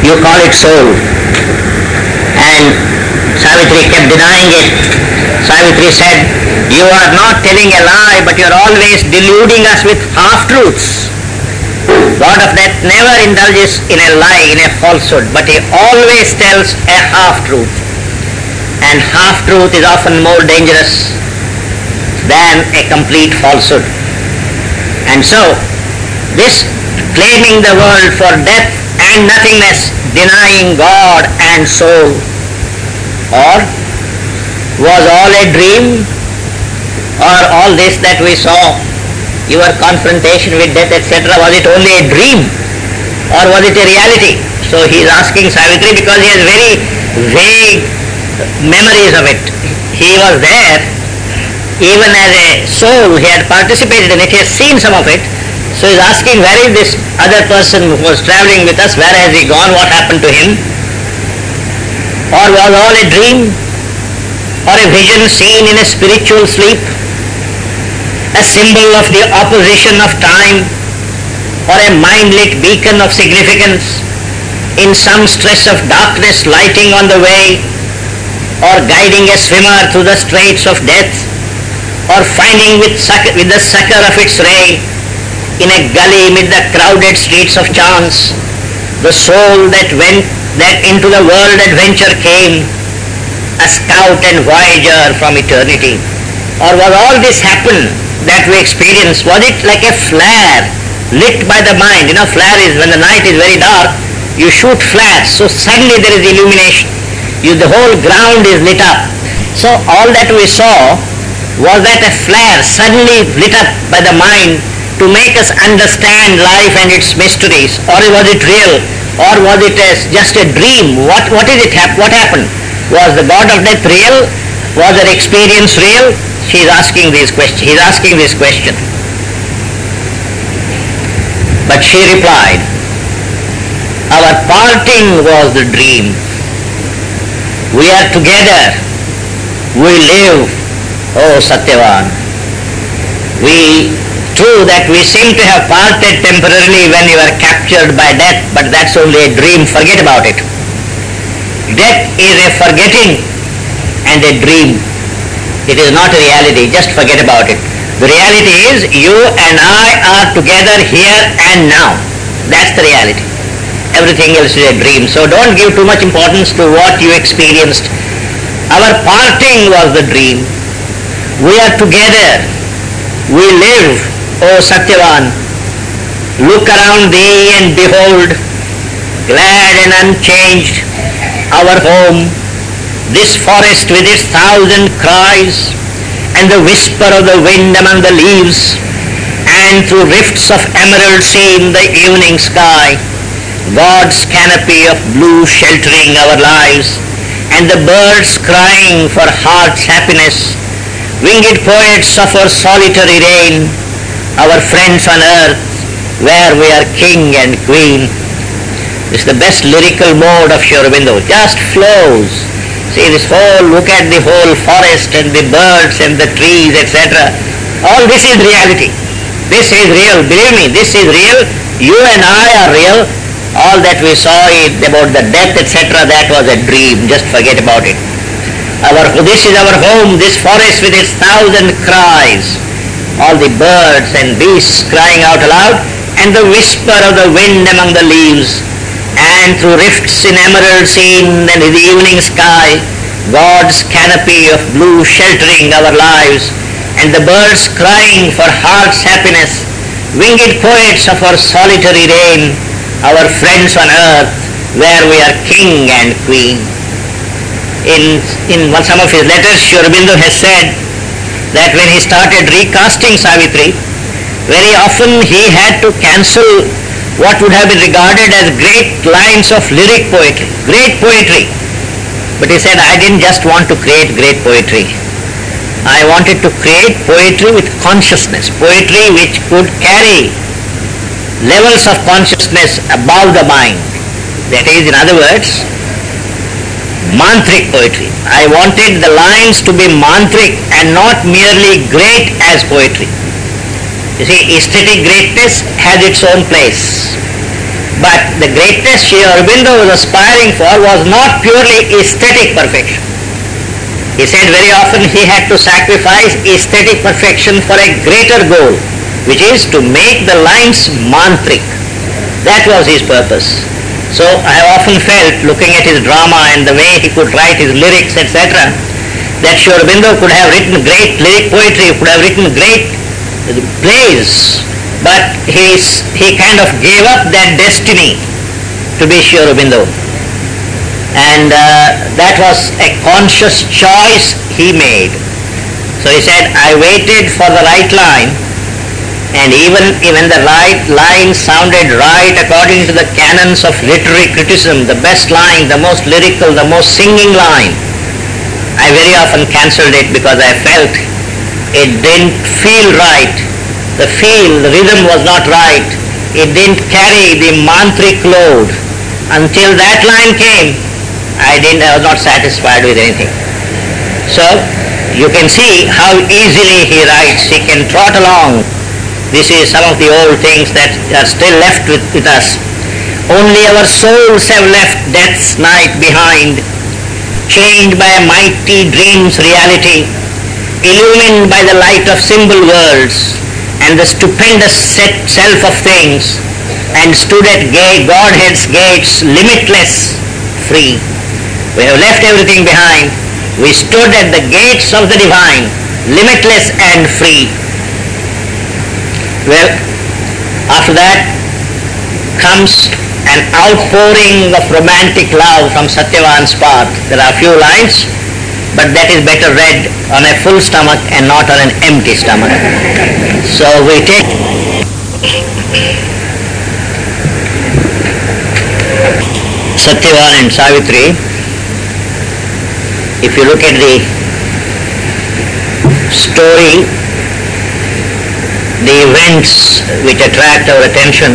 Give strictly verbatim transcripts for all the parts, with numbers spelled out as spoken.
You call it soul. And Savitri kept denying it. Savitri said, you are not telling a lie, but you are always deluding us with half-truths. God of death never indulges in a lie, in a falsehood, but he always tells a half-truth. And half-truth is often more dangerous than a complete falsehood. And so, this claiming the world for death and nothingness, denying God and soul, or was all a dream, or all this that we saw, your confrontation with death, et cetera, was it only a dream, or was it a reality? So he is asking Savitri because he has very vague memories of it. He was there, even as a soul, he had participated in it, he has seen some of it. So he is asking, where is this other person who was traveling with us, where has he gone, what happened to him? Or was all a dream, or a vision seen in a spiritual sleep, a symbol of the opposition of time, or a mind-lit beacon of significance in some stress of darkness lighting on the way, or guiding a swimmer through the straits of death, or finding with, succor, with the succor of its ray in a gully mid the crowded streets of chance, the soul that went that into the world adventure came, a scout and voyager from eternity. Or was all this happen that we experience, was it like a flare lit by the mind? You know, flare is when the night is very dark, you shoot flares, so suddenly there is illumination. You, the whole ground is lit up. So all that we saw, was that a flare suddenly lit up by the mind to make us understand life and its mysteries? Or was it real? Or was it a, just a dream? What, what is it? What happened? Was the God of death real? Was her experience real? She is asking these questions. He is asking this question. But she replied, our parting was the dream. We are together. We live, O Satyavan. We, true that we seem to have parted temporarily when you were captured by death, but that's only a dream. Forget about it. Death is a forgetting and a dream. It is not a reality. Just forget about it. The reality is you and I are together here and now. That's the reality. Everything else is a dream. So don't give too much importance to what you experienced. Our parting was the dream. We are together. We live, O Satyavan. Look around thee and behold, glad and unchanged, our home, this forest with its thousand cries, and the whisper of the wind among the leaves, and through rifts of emerald seen the evening sky, God's canopy of blue sheltering our lives, and the birds crying for heart's happiness, winged poets of our solitary reign, our friends on earth, where we are king and queen. This is the best lyrical mode of Sri Aurobindo. Just flows. See this whole, look at the whole forest and the birds and the trees, et cetera. All this is reality. This is real. Believe me, this is real. You and I are real. All that we saw it about the death, et cetera, that was a dream. Just forget about it. Our, this is our home, this forest with its thousand cries. All the birds and beasts crying out aloud, and the whisper of the wind among the leaves, and through rifts in emerald seen and in the evening sky, God's canopy of blue sheltering our lives, and the birds crying for heart's happiness, winged poets of our solitary reign, our friends on earth, where we are king and queen. In, in one, some of his letters, Sri Aurobindo has said that when he started recasting Savitri, very often he had to cancel what would have been regarded as great lines of lyric poetry, great poetry. But he said, I didn't just want to create great poetry. I wanted to create poetry with consciousness, poetry which could carry levels of consciousness above the mind. That is, in other words, mantric poetry. I wanted the lines to be mantric and not merely great as poetry. You see, aesthetic greatness has its own place. But the greatness Sri Aurobindo was aspiring for was not purely aesthetic perfection. He said very often he had to sacrifice aesthetic perfection for a greater goal, which is to make the lines mantric. That was his purpose. So I have often felt, looking at his drama and the way he could write his lyrics, et cetera, that Sri Aurobindo could have written great lyric poetry, could have written great plays, but he's, he kind of gave up that destiny to be Sri Aurobindo. And uh, that was a conscious choice he made. So he said, I waited for the right line, and even when the right line sounded right according to the canons of literary criticism, the best line, the most lyrical, the most singing line, I very often cancelled it because I felt it didn't feel right. The feel, the rhythm was not right. It didn't carry the mantric load. Until that line came, I didn't, I was not satisfied with anything. So, you can see how easily he writes. He can trot along. This is some of the old things that are still left with, with us. Only our souls have left death's night behind, chained by a mighty dream's reality, illumined by the light of symbol worlds and the stupendous set self of things, and stood at gate, Godhead's gates, limitless, free. We have left everything behind. We stood at the gates of the divine, limitless and free. Well, after that comes an outpouring of romantic love from Satyavan's part. There are a few lines, but that is better read on a full stomach and not on an empty stomach. So we take Satyavan and Savitri. If you look at the story, the events which attract our attention,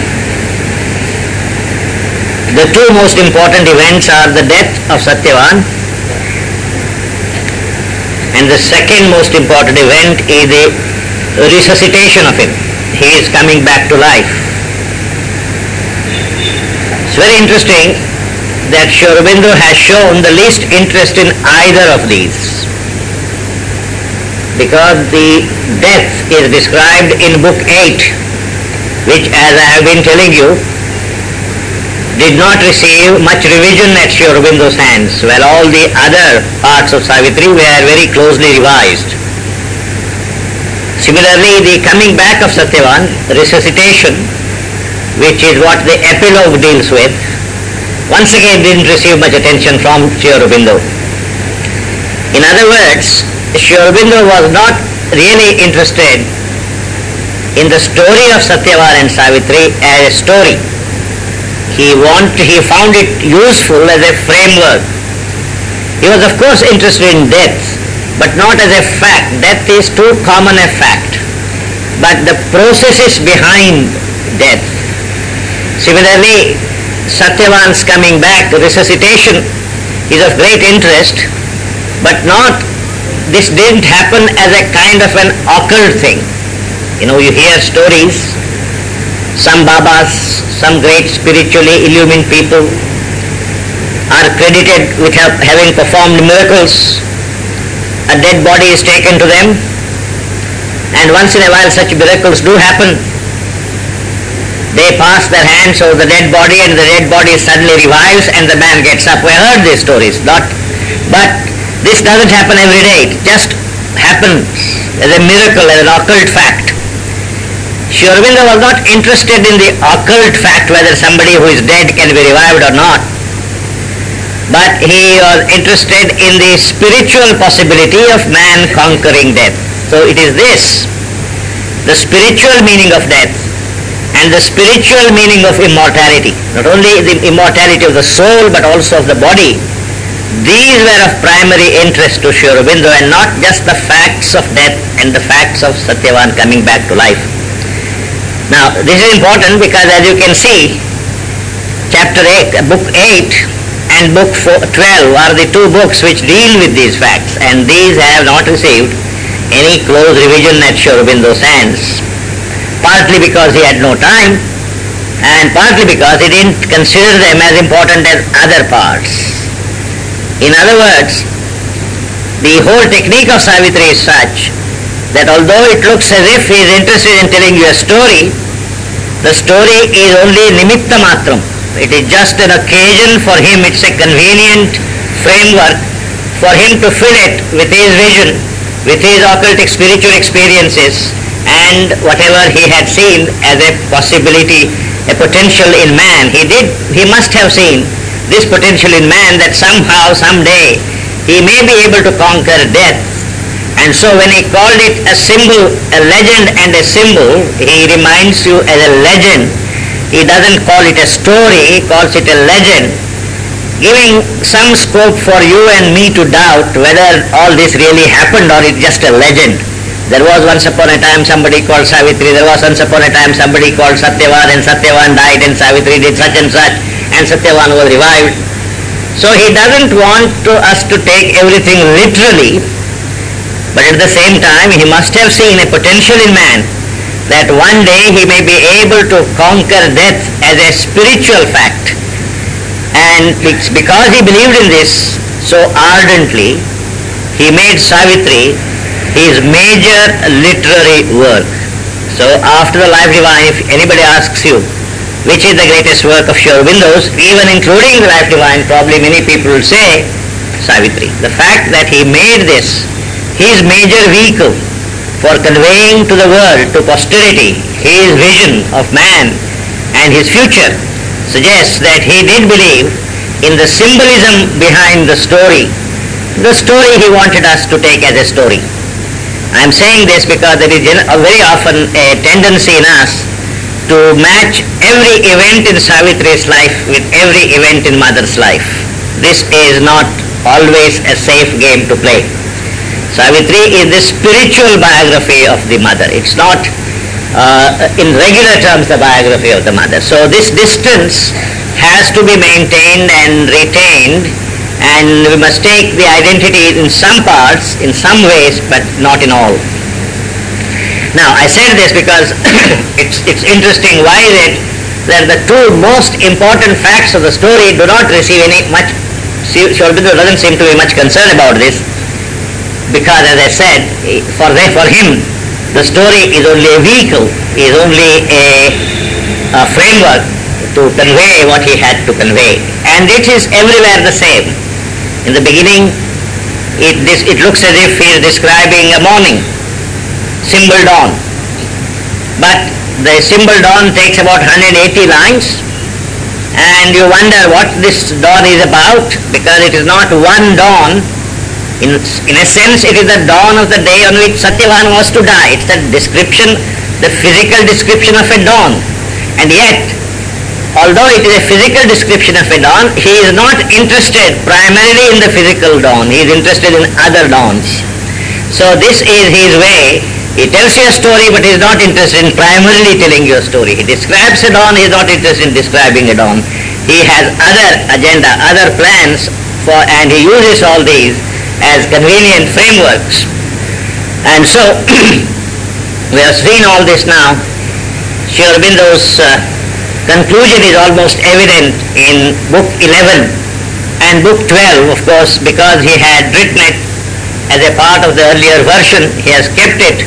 the two most important events are the death of Satyavan, and the second most important event is the resuscitation of him. He is coming back to life. It's very interesting that Sri Aurobindo has shown the least interest in either of these, because the death is described in book eight, which, as I have been telling you, did not receive much revision at Sri Aurobindo's hands, while all the other parts of Savitri were very closely revised. Similarly, the coming back of Satyavan, resuscitation, which is what the epilogue deals with, once again didn't receive much attention from Sri Aurobindo. In other words, Sri Aurobindo was not really interested in the story of Satyavan and Savitri as a story. He want, he found it useful as a framework. He was of course interested in death, but not as a fact. Death is too common a fact. But the processes behind death. Similarly, Satyavan's coming back, resuscitation, is of great interest, but not, this didn't happen as a kind of an occult thing. You know, you hear stories, some Babas, some great spiritually illumined people are credited with have, having performed miracles. A dead body is taken to them, and once in a while such miracles do happen. They pass their hands over the dead body and the dead body suddenly revives and the man gets up. We heard these stories, not, but this doesn't happen every day. It just happens as a miracle, as an occult fact. Sri Aurobindo was not interested in the occult fact whether somebody who is dead can be revived or not, but he was interested in the spiritual possibility of man conquering death. So it is this, the spiritual meaning of death and the spiritual meaning of immortality, not only the immortality of the soul but also of the body. These were of primary interest to Sri Aurobindo, and not just the facts of death and the facts of Satyavan coming back to life. Now this is important because, as you can see, chapter eight, book eight and book twelve are the two books which deal with these facts, and these have not received any close revision at Sri Aurobindo's hands, partly because he had no time, and partly because he didn't consider them as important as other parts. In other words, the whole technique of Savitri is such that although it looks as if he is interested in telling you a story, the story is only nimitta matram. It is just an occasion for him, it's a convenient framework for him to fill it with his vision, with his occultic spiritual experiences, and whatever he had seen as a possibility, a potential in man. He did, he must have seen this potential in man that somehow, someday, he may be able to conquer death. And so when he called it a symbol, a legend and a symbol, he reminds you as a legend. He doesn't call it a story, he calls it a legend, giving some scope for you and me to doubt whether all this really happened or it's just a legend. There was once upon a time somebody called Savitri, there was once upon a time somebody called Satyavan, and Satyavan died and Savitri did such and such, and Satyavan was revived. So he doesn't want to, us to take everything literally, but at the same time he must have seen a potential in man that one day he may be able to conquer death as a spiritual fact. And it's because he believed in this so ardently, he made Savitri his major literary work. So after the Life Divine, if anybody asks you which is the greatest work of Sri Aurobindo's, even including the Life Divine, probably many people will say Savitri. The fact that he made this his major vehicle for conveying to the world, to posterity, his vision of man and his future suggests that he did believe in the symbolism behind the story. The story he wanted us to take as a story. I am saying this because there is very often a tendency in us to match every event in Savitri's life with every event in Mother's life. This is not always a safe game to play. Savitri is the spiritual biography of the mother. It's not uh, in regular terms the biography of the mother. So this distance has to be maintained and retained, and we must take the identity in some parts, in some ways, but not in all. Now I said this because it's, it's interesting. Why is it that the two most important facts of the story do not receive any much, Sri Aurobindo doesn't seem to be much concerned about this, because as I said, for, the, for him the story is only a vehicle, is only a, a framework to convey what he had to convey. And it is everywhere the same. In the beginning, it, this, it looks as if he is describing a morning, symbol dawn. But the symbol dawn takes about one hundred eighty lines, and you wonder what this dawn is about, because it is not one dawn. In, in a sense, it is the dawn of the day on which Satyavan was to die. It's the description, the physical description of a dawn. And yet, although it is a physical description of a dawn, he is not interested primarily in the physical dawn. He is interested in other dawns. So this is his way. He tells you a story, but he is not interested in primarily telling you a story. He describes a dawn, he is not interested in describing a dawn. He has other agenda, other plans, for, and he uses all these as convenient frameworks. And so we have seen all this now. Sri Aurobindo's uh, conclusion is almost evident in book eleven and book twelve, of course, because he had written it as a part of the earlier version. He has kept it.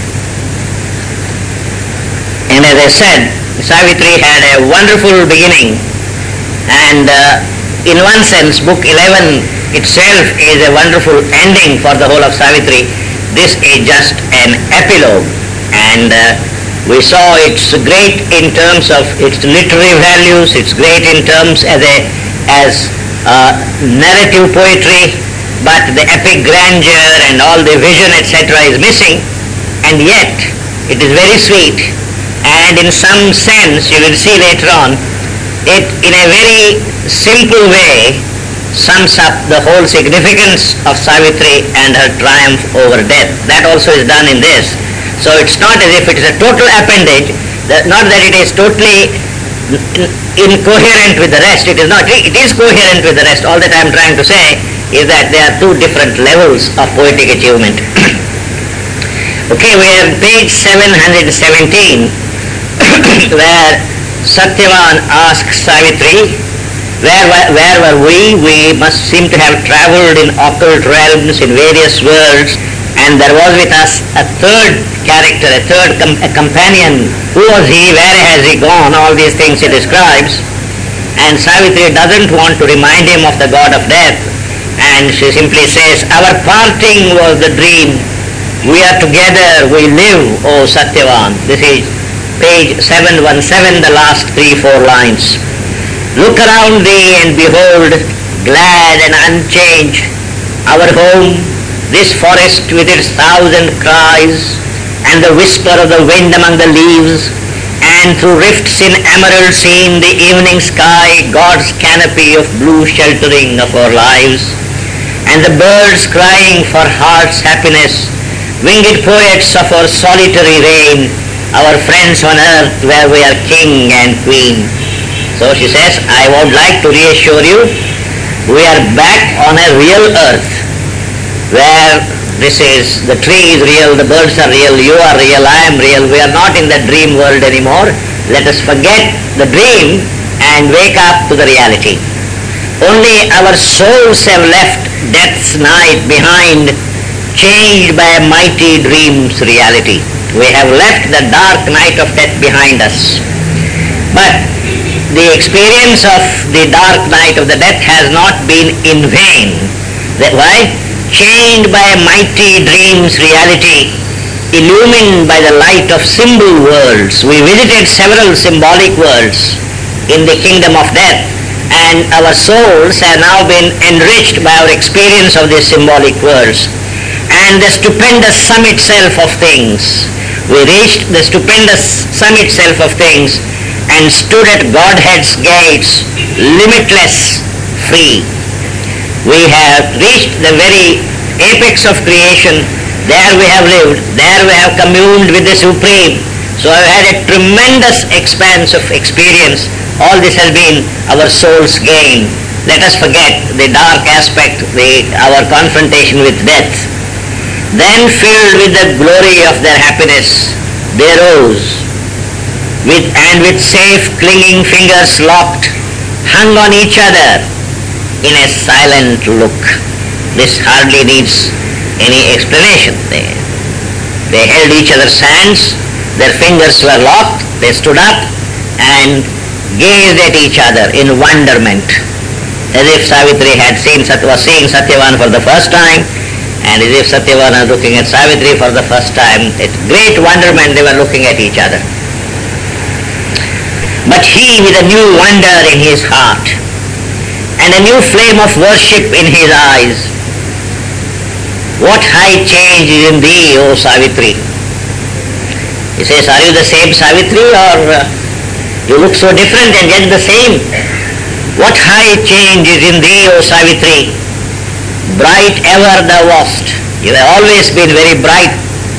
And as I said, Savitri had a wonderful beginning, and uh, in one sense book eleven itself is a wonderful ending for the whole of Savitri. This is just an epilogue, and uh, we saw it's great in terms of its literary values, it's great in terms as a as uh, narrative poetry, but the epic grandeur and all the vision, et cetera is missing, and yet it is very sweet, and in some sense, you will see later on, it in a very simple way sums up the whole significance of Savitri and her triumph over death. That also is done in this. So it's not as if it is a total appendage, that not that it is totally incoherent with the rest. It is not. It is coherent with the rest. All that I am trying to say is that there are two different levels of poetic achievement. Okay, we are page seven hundred seventeen, where Satyavan asked Savitri, where, where were we? We must seem to have travelled in occult realms, in various worlds, and there was with us a third character, a third com- a companion. Who was he? Where has he gone? All these things he describes. And Savitri doesn't want to remind him of the god of death, and she simply says, our parting was the dream. We are together, we live, O Satyavan. This is page seven seventeen, the last three, four lines. Look around thee and behold, glad and unchanged, our home, this forest with its thousand cries, and the whisper of the wind among the leaves, and through rifts in emerald seen the evening sky, God's canopy of blue sheltering of our lives, and the birds crying for heart's happiness, winged poets of our solitary reign, our friends on earth where we are king and queen. So she says, I would like to reassure you, we are back on a real earth, where this is, the tree is real, the birds are real, you are real, I am real. We are not in the dream world anymore. Let us forget the dream and wake up to the reality. Only our souls have left death's night behind, changed by a mighty dream's reality. We have left the dark night of death behind us. But the experience of the dark night of the death has not been in vain. That why? Changed by a mighty dream's reality, illumined by the light of symbol worlds. We visited several symbolic worlds in the kingdom of death, and our souls have now been enriched by our experience of these symbolic worlds. And the stupendous sum itself of things. We reached the stupendous sum itself of things and stood at Godhead's gates, limitless, free. We have reached the very apex of creation. There we have lived. There we have communed with the Supreme. So I have had a tremendous expanse of experience. All this has been our soul's gain. Let us forget the dark aspect, the, our confrontation with death. Then filled with the glory of their happiness, they rose, with, and with safe clinging fingers locked, hung on each other in a silent look. This hardly needs any explanation. They, they held each other's hands, their fingers were locked, they stood up and gazed at each other in wonderment, as if Savitri had seen, was seeing Satyavan for the first time, and as if Satyavan was looking at Savitri for the first time. With great wonderment they were looking at each other. But he, with a new wonder in his heart and a new flame of worship in his eyes, what high change is in thee, O Savitri? He says, are you the same Savitri, or uh, you look so different and yet the same? What high change is in thee, O Savitri? Bright ever thou wast. You have always been very bright.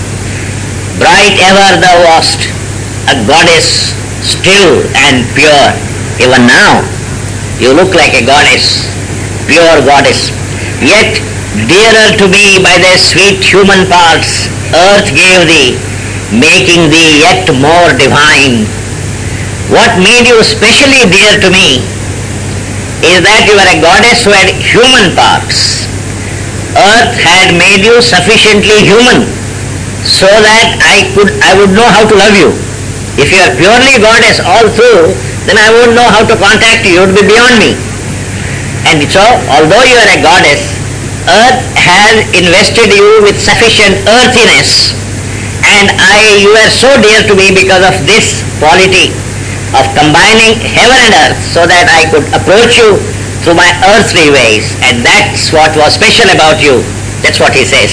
Bright ever thou wast, a goddess still and pure. Even now, you look like a goddess, pure goddess. Yet, dearer to me by their sweet human parts, earth gave thee, making thee yet more divine. What made you specially dear to me is that you are a goddess who had human parts. Earth had made you sufficiently human so that I could, I would know how to love you. If you are purely goddess all through, then I wouldn't know how to contact you. You would be beyond me. And so, although you are a goddess, earth has invested you with sufficient earthiness, and I, you are so dear to me because of this quality of combining heaven and earth, so that I could approach you through my earthly ways. And that's what was special about you. That's what he says.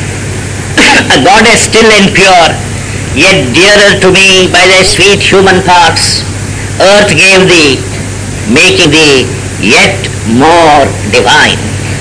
A goddess still and pure, yet dearer to me by thy sweet human parts, earth gave thee, making thee yet more divine.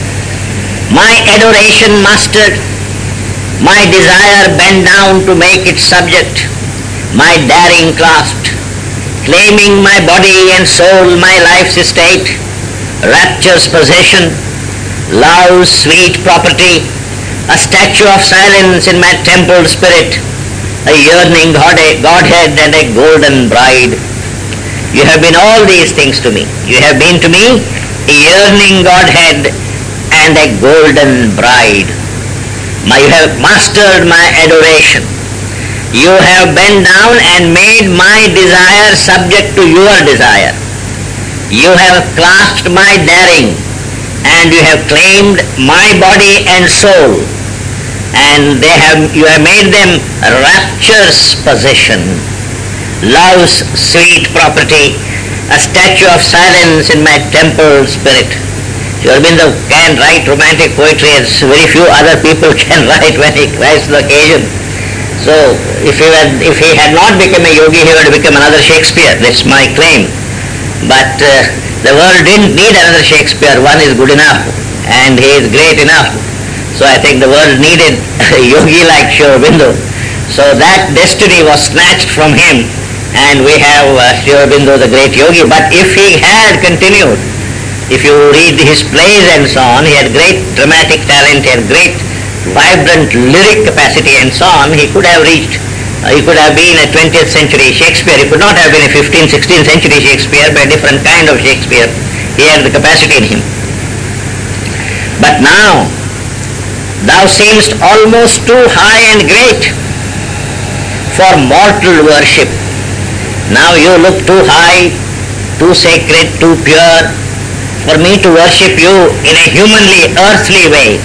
My adoration mastered, my desire bent down to make it subject, my daring clasped, claiming my body and soul, my life's estate, rapture's possession, love's sweet property, a statue of silence in my templed spirit, a yearning Godhead and a golden bride. You have been all these things to me. You have been to me a yearning Godhead and a golden bride. My, you have mastered my adoration. You have bent down and made my desire subject to your desire. You have clasped my daring, and you have claimed my body and soul, and they have you have made them rapture's possession, love's sweet property, a statue of silence in my temple spirit. Sri Aurobindo can write romantic poetry as very few other people can write when he writes the occasion. So if he had, if he had not become a yogi, he would become another Shakespeare. That's my claim. But uh, the world didn't need another Shakespeare. One is good enough, and he is great enough. So I think the world needed a yogi like Sri Aurobindo. So that destiny was snatched from him, and we have uh, Sri Aurobindo, the great yogi. But if he had continued, if you read his plays and so on, he had great dramatic talent, he had great vibrant lyric capacity and so on, he could have reached, uh, he could have been a twentieth century Shakespeare. He could not have been a fifteenth, sixteenth century Shakespeare, but a different kind of Shakespeare. He had the capacity in him. But now, thou seemst almost too high and great for mortal worship. Now you look too high, too sacred, too pure, for me to worship you in a humanly, earthly way.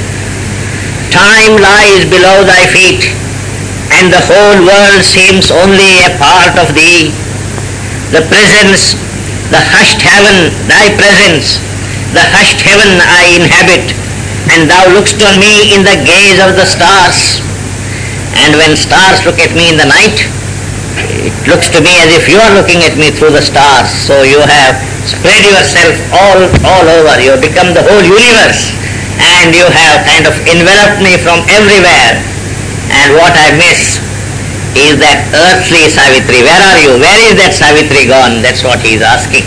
Time lies below thy feet, and the whole world seems only a part of thee. The presence, the hushed heaven, thy presence, the hushed heaven I inhabit, and thou lookst on me in the gaze of the stars. And when stars look at me in the night, it looks to me as if you are looking at me through the stars. So you have spread yourself all, all over. You have become the whole universe, and you have kind of enveloped me from everywhere. And what I miss is that earthly Savitri. Where are you? Where is that Savitri gone? That's what he is asking.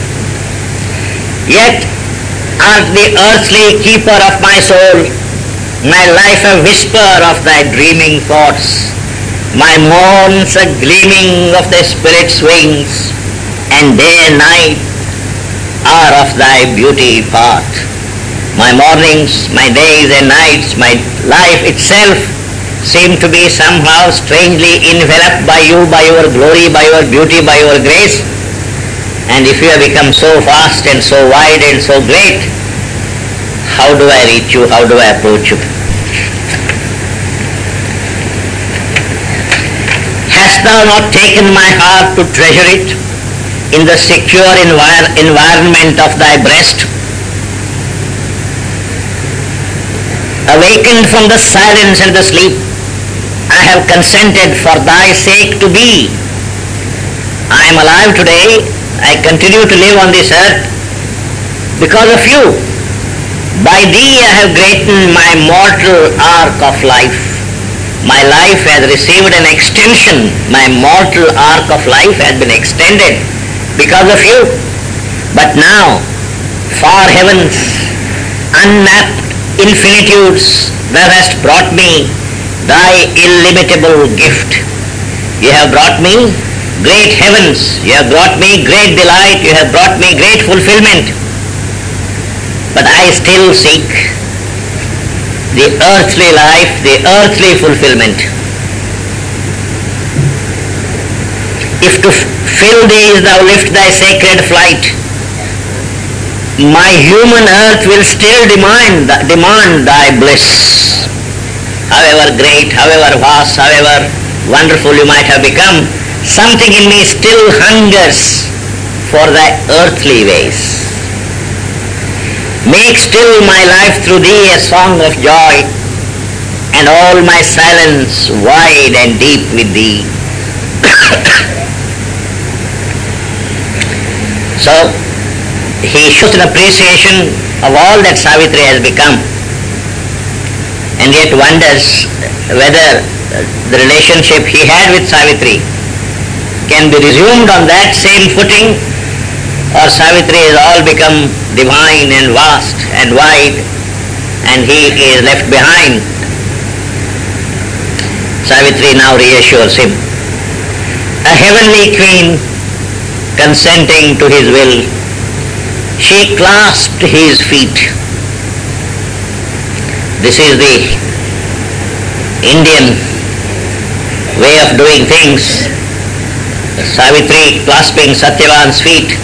Yet art the earthly keeper of my soul, my life a whisper of thy dreaming thoughts, my morns a gleaming of the spirit's wings, and day and night are of thy beauty part. My mornings, my days and nights, my life itself seem to be somehow strangely enveloped by you, by your glory, by your beauty, by your grace. And if you have become so vast and so wide and so great, how do I reach you? How do I approach you? Hast thou not taken my heart to treasure it in the secure envir- environment of thy breast? Awakened from the silence and the sleep, I have consented for thy sake to be. I am alive today. I continue to live on this earth because of you. By thee I have greatened my mortal arc of life. My life has received an extension. My mortal arc of life has been extended because of you. But now, far heavens, unmapped infinitudes, thou hast brought me thy illimitable gift. You have brought me great heavens, you have brought me great delight, you have brought me great fulfillment. But I still seek the earthly life, the earthly fulfillment. If to fill these thou lift thy sacred flight, my human earth will still demand, demand thy bliss. However great, however vast, however wonderful you might have become, something in me still hungers for thy earthly ways. Make still my life through thee a song of joy, and all my silence wide and deep with thee. So, he shows an appreciation of all that Savitri has become, and yet wonders whether the relationship he had with Savitri can be resumed on that same footing, or Savitri has all become divine and vast and wide, and he is left behind. Savitri now reassures him. A heavenly queen, consenting to his will. She clasped his feet. This is the Indian way of doing things. Savitri clasping Satyavan's feet.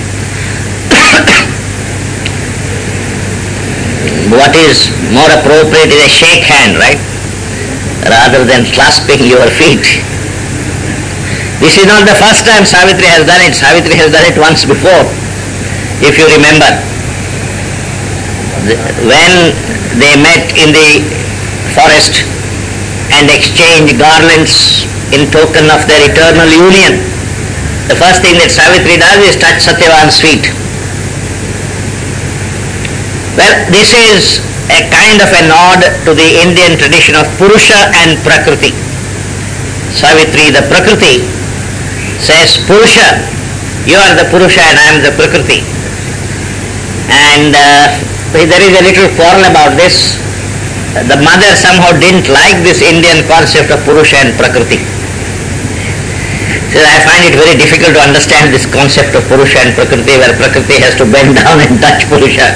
What is more appropriate is a shake hand, right? Rather than clasping your feet. This is not the first time Savitri has done it. Savitri has done it once before, if you remember. When they met in the forest and exchanged garlands in token of their eternal union, the first thing that Savitri does is touch Satyavan's feet. Well, this is a kind of a nod to the Indian tradition of Purusha and Prakriti. Savitri, the Prakriti, says, Purusha, you are the Purusha and I am the Prakriti. And uh, there is a little quarrel about this. The mother somehow didn't like this Indian concept of Purusha and Prakriti. Says, I find it very difficult to understand this concept of Purusha and Prakriti, where Prakriti has to bend down and touch Purusha.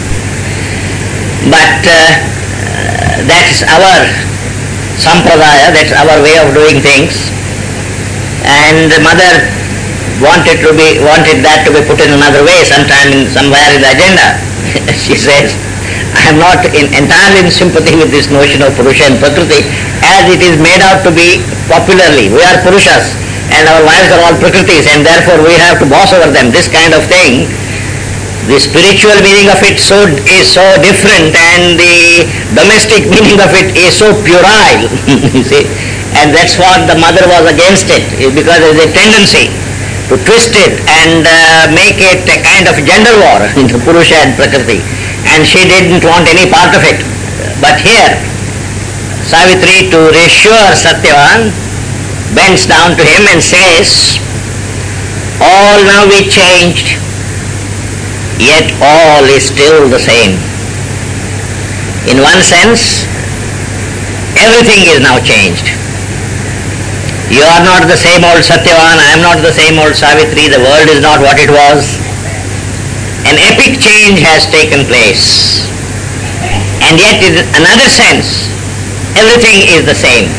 But uh, that's our sampradaya, that's our way of doing things. And the mother wanted to be wanted that to be put in another way, sometime in somewhere in the agenda. She says, I am not in, entirely in sympathy with this notion of Purusha and Prakriti, as it is made out to be popularly. We are Purushas and our wives are all Prakritis, and therefore we have to boss over them. This kind of thing. The spiritual meaning of it so is so different, and the domestic meaning of it is so puerile, you see. And that's what the mother was against it, because there is a tendency to twist it and uh, make it a kind of gender war into Purusha and Prakriti. And she didn't want any part of it. But here, Savitri, to reassure Satyavan, bends down to him and says, all now we changed, yet all is still the same. In one sense, everything is now changed. You are not the same old Satyavan, I am not the same old Savitri, the world is not what it was. An epic change has taken place. And yet in another sense, everything is the same.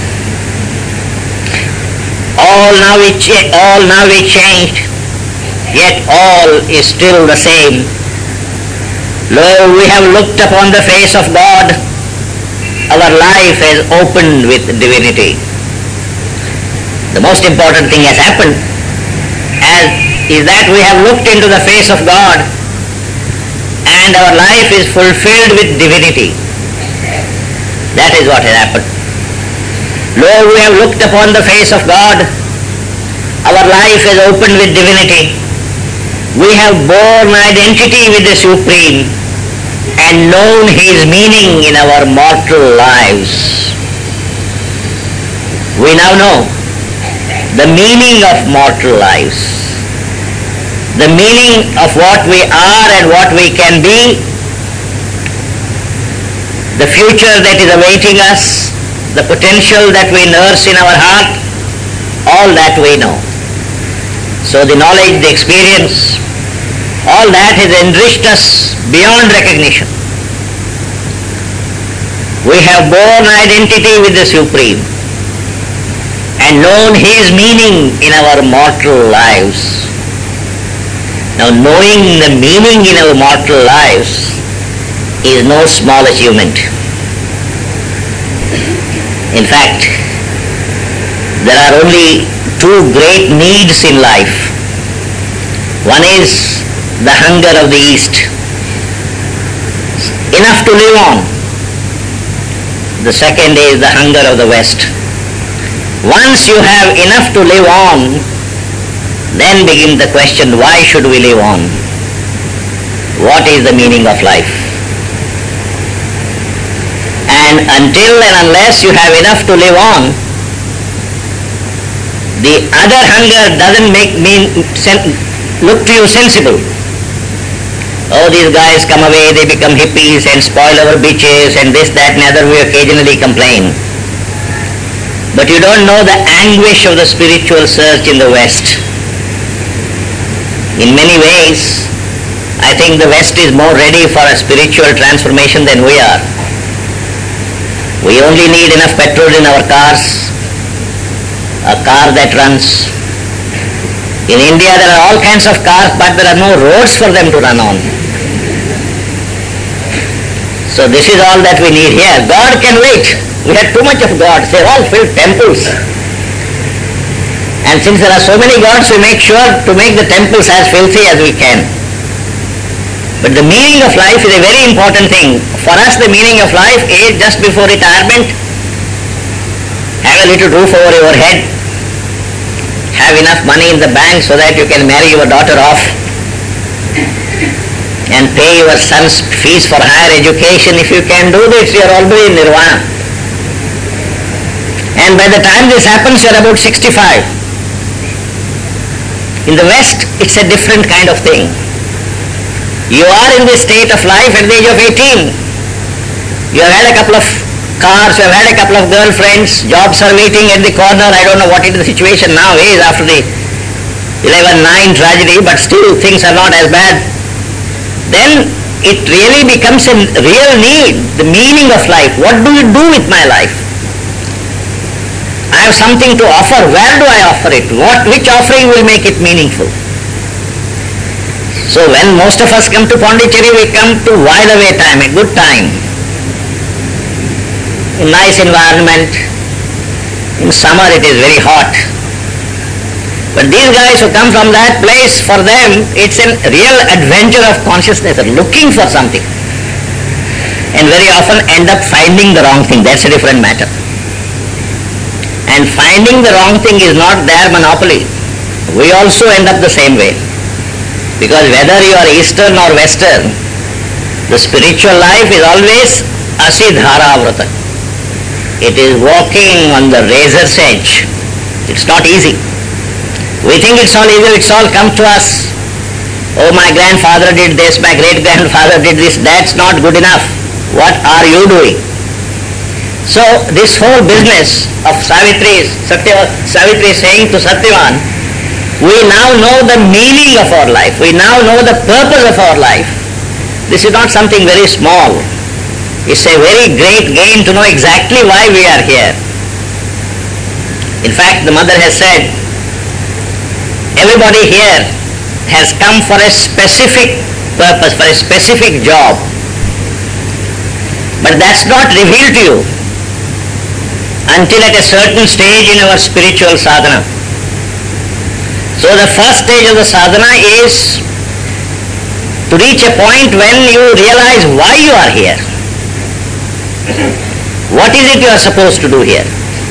All now we, cha- all now we changed, yet all is still the same. Lo, we have looked upon the face of God. Our life has opened with divinity. The most important thing has happened as is that we have looked into the face of God and our life is fulfilled with divinity. That is what has happened. Lo, we have looked upon the face of God. Our life is opened with divinity. We have borne identity with the Supreme and known His meaning in our mortal lives. We now know the meaning of mortal lives, the meaning of what we are and what we can be, the future that is awaiting us, the potential that we nurse in our heart, all that we know. So the knowledge, the experience, all that has enriched us beyond recognition. We have borne identity with the Supreme and known His meaning in our mortal lives. Now, knowing the meaning in our mortal lives is no small achievement. In fact, there are only two great needs in life. One is the hunger of the East, enough to live on. The second is the hunger of the West. Once you have enough to live on, then begins the question, why should we live on? What is the meaning of life? And until and unless you have enough to live on, the other hunger doesn't make me sen- look to you sensible. Oh, these guys come away, they become hippies and spoil our beaches and this, that and other, we occasionally complain. But you don't know the anguish of the spiritual search in the West. In many ways, I think the West is more ready for a spiritual transformation than we are. We only need enough petrol in our cars, a car that runs. In India there are all kinds of cars, but there are no roads for them to run on. So this is all that we need here. God can wait. We had too much of gods. They all filled temples. And since there are so many gods, we make sure to make the temples as filthy as we can. But the meaning of life is a very important thing. For us, the meaning of life is just before retirement, have a little roof over your head, have enough money in the bank so that you can marry your daughter off, and pay your son's fees for higher education. If you can do this, you are already in nirvana. And by the time this happens, you are about sixty-five. In the West, it's a different kind of thing. You are in this state of life at the age of eighteen. You have had a couple of cars, you have had a couple of girlfriends, jobs are waiting at the corner. I don't know what the situation now is after the eleven nine tragedy, but still things are not as bad. Then it really becomes a real need, the meaning of life. What do you do with my life? I have something to offer. Where do I offer it? What, which offering will make it meaningful? So when most of us come to Pondicherry, we come to while away time, a good time. A nice environment. In summer it is very hot. But these guys who come from that place, for them it's a real adventure of consciousness, looking for something. And very often end up finding the wrong thing. That's a different matter. And finding the wrong thing is not their monopoly. We also end up the same way. Because whether you are Eastern or Western, the spiritual life is always asidhara vrata. It is walking on the razor's edge. It's not easy. We think it's all easy, it's all come to us. Oh, my grandfather did this, my great-grandfather did this. That's not good enough. What are you doing? So this whole business of Savitri, Satya, Savitri saying to Satyavan, we now know the meaning of our life. We now know the purpose of our life. This is not something very small. It's a very great gain to know exactly why we are here. In fact, the mother has said, everybody here has come for a specific purpose, for a specific job. But that's not revealed to you until at a certain stage in our spiritual sadhana. So the first stage of the sadhana is to reach a point when you realize why you are here. What is it you are supposed to do here?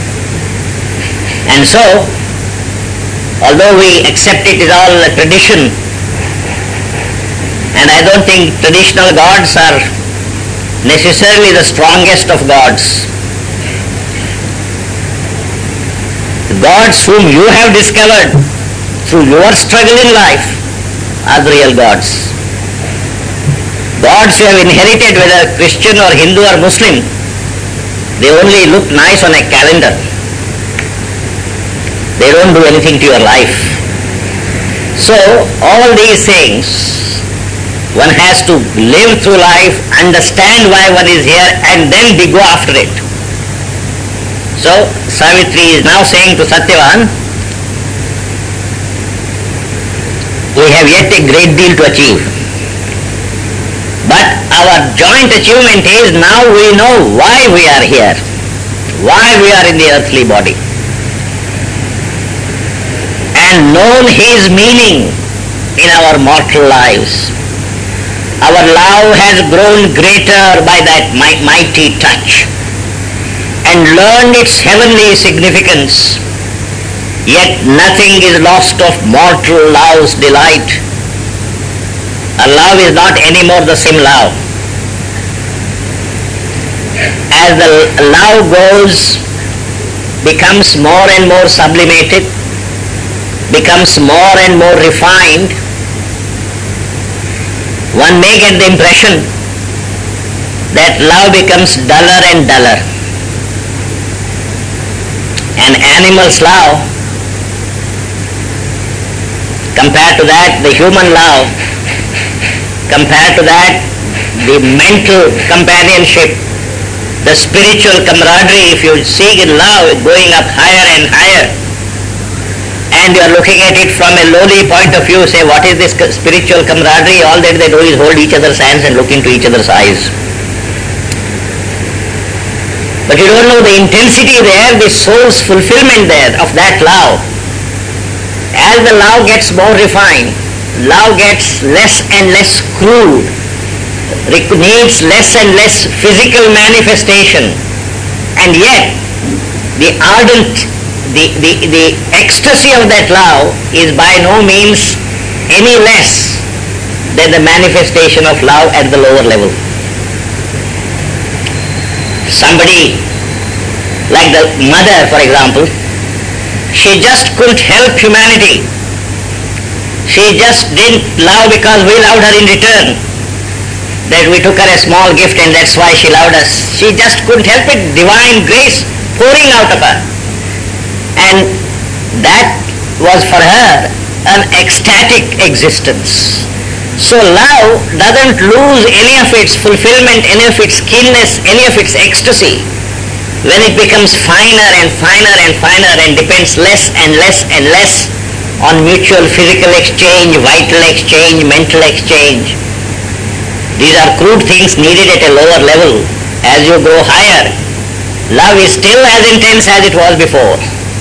And so, although we accept it is all a tradition, and I don't think traditional gods are necessarily the strongest of gods. The gods whom you have discovered through your struggle in life are the real gods. Gods you have inherited, whether Christian or Hindu or Muslim, they only look nice on a calendar. They don't do anything to your life. So all these things, one has to live through life, understand why one is here, and then go after it. So Savitri is now saying to Satyavan, we have yet a great deal to achieve. But our joint achievement is now we know why we are here, why we are in the earthly body. And known his meaning in our mortal lives. Our love has grown greater by that mighty touch and learned its heavenly significance. Yet nothing is lost of mortal love's delight. Our love is not anymore the same love. As the love goes, becomes more and more sublimated, becomes more and more refined, one may get the impression that love becomes duller and duller. An animal's love Compared to that, the human love, compared to that, the mental companionship, the spiritual camaraderie, if you seek in love, going up higher and higher, and you are looking at it from a lowly point of view, say, what is this spiritual camaraderie? All that they do is hold each other's hands and look into each other's eyes. But you don't know the intensity there, the soul's fulfillment there of that love. As the love gets more refined, love gets less and less crude, needs less and less physical manifestation, and yet the ardent, the, the, the ecstasy of that love is by no means any less than the manifestation of love at the lower level. Somebody like the mother, for example, she just couldn't help humanity. She just didn't love because we loved her in return. That we took her a small gift and that's why she loved us. She just couldn't help it. Divine grace pouring out of her. And that was for her an ecstatic existence. So love doesn't lose any of its fulfillment, any of its keenness, any of its ecstasy when it becomes finer and finer and finer and depends less and less and less on mutual physical exchange, vital exchange, mental exchange. These are crude things needed at a lower level. As you go higher, love is still as intense as it was before.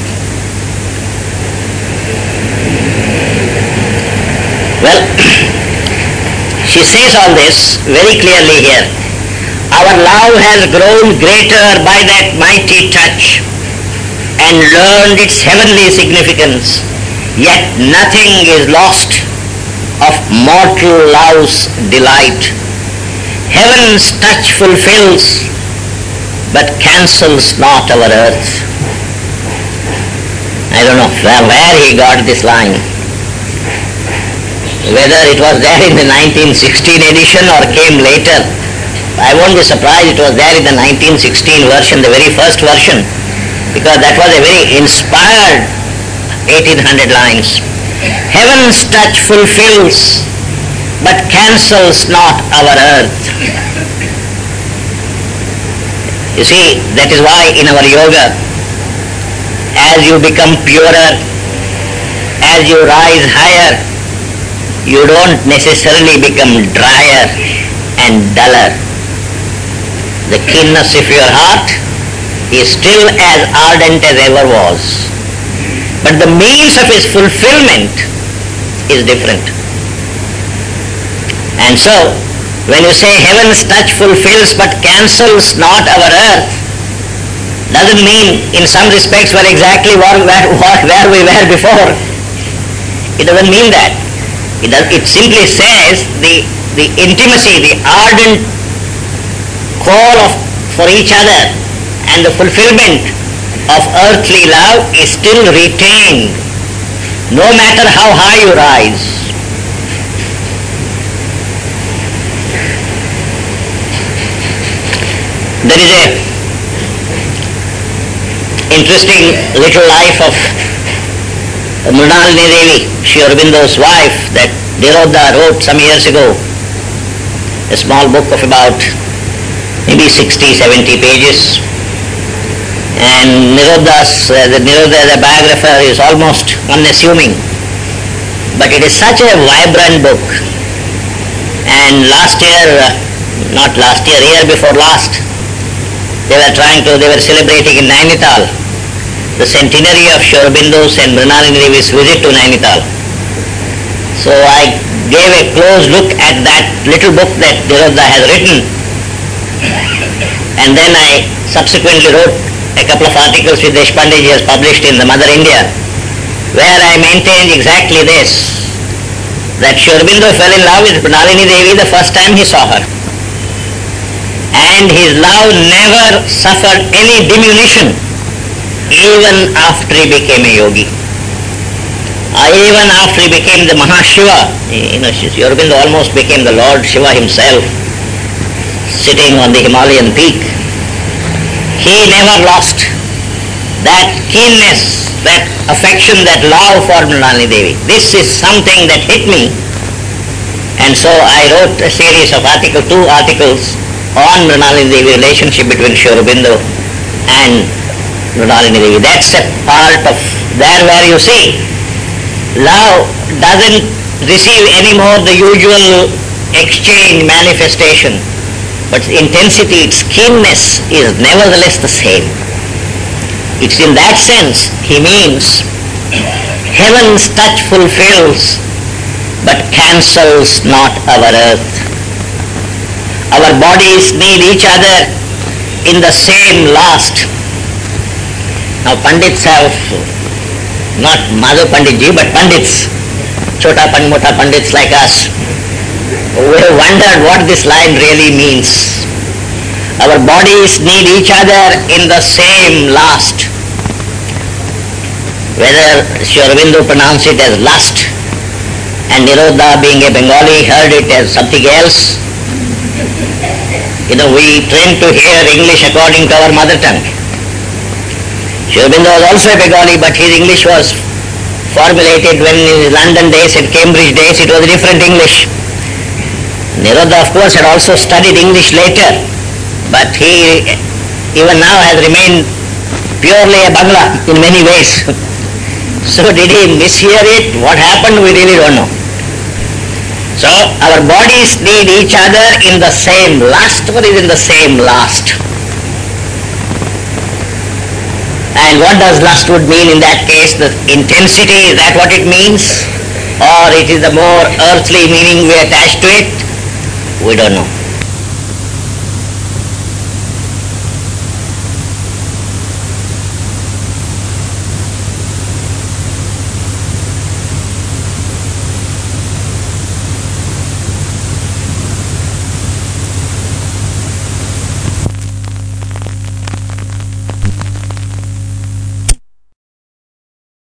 Well, she says all this very clearly here. Our love has grown greater by that mighty touch and learned its heavenly significance, yet nothing is lost of mortal love's delight. Heaven's touch fulfills, but cancels not our earth. I don't know where, where he got this line. Whether it was there in the nineteen sixteen edition or came later. I won't be surprised it was there in the nineteen sixteen version, the very first version, because that was a very inspired eighteen hundred lines. Heaven's touch fulfills, but cancels not our earth. You see, that is why in our yoga, as you become purer, as you rise higher, you don't necessarily become drier and duller. The keenness of your heart is still as ardent as ever was. But the means of its fulfillment is different. And so, when you say heaven's touch fulfills but cancels not our earth, doesn't mean in some respects we're exactly where, where, where we were before. It doesn't mean that. It, does, it simply says the, the intimacy, the ardent call of, for each other and the fulfillment of earthly love is still retained no matter how high you rise. There is a interesting little life of Mrinalini Devi, Sri Aurobindo's wife, that Nirodha wrote some years ago, a small book of about maybe sixty, seventy pages. And Nirodha's, uh, the Nirodha, the biographer, is almost unassuming. But it is such a vibrant book. And last year, uh, not last year, year before last, they were trying to, they were celebrating in Nainital the centenary of Sri Aurobindo's and Mrinalini Devi's visit to Nainital. So I gave a close look at that little book that Nirodha has written. And then I subsequently wrote a couple of articles which Deshpande ji has published in the Mother India, where I maintained exactly this, that Sri Aurobindo fell in love with Mrinalini Devi the first time he saw her. And his love never suffered any diminution even after he became a yogi. Uh, even after he became the Mahashiva, you know, Sri Aurobindo almost became the Lord Shiva himself, sitting on the Himalayan peak. He never lost that keenness, that affection, that love for Mrinalini Devi. This is something that hit me, and so I wrote a series of articles, two articles on Mrinalini Devi, relationship between Sri Aurobindo and Mrinalini Devi. That's a part of there where you see love doesn't receive anymore the usual exchange manifestation, but intensity, its keenness is nevertheless the same. It's in that sense he means heaven's touch fulfills but cancels not our earth. Our bodies need each other in the same last. Now Pandits have, not Madhav Panditji, but Pandits, Chota Pand, Mota Pandits like us, we have wondered what this line really means. Our bodies need each other in the same last. Whether Sri Aurobindo pronounced it as lust and Nirodha, being a Bengali, heard it as something else. You know, we train to hear English according to our mother tongue. Sri Aurobindo was also a Bengali, but his English was formulated when in his London days and Cambridge days it was a different English. Nirodha, of course, had also studied English later, but he even now has remained purely a Bangla in many ways. So did he mishear it? What happened? We really don't know. So our bodies need each other in the same lust, or is in the same last. And what does lust would mean in that case? The intensity, is that what it means? Or it is the more earthly meaning we attach to it? We don't know.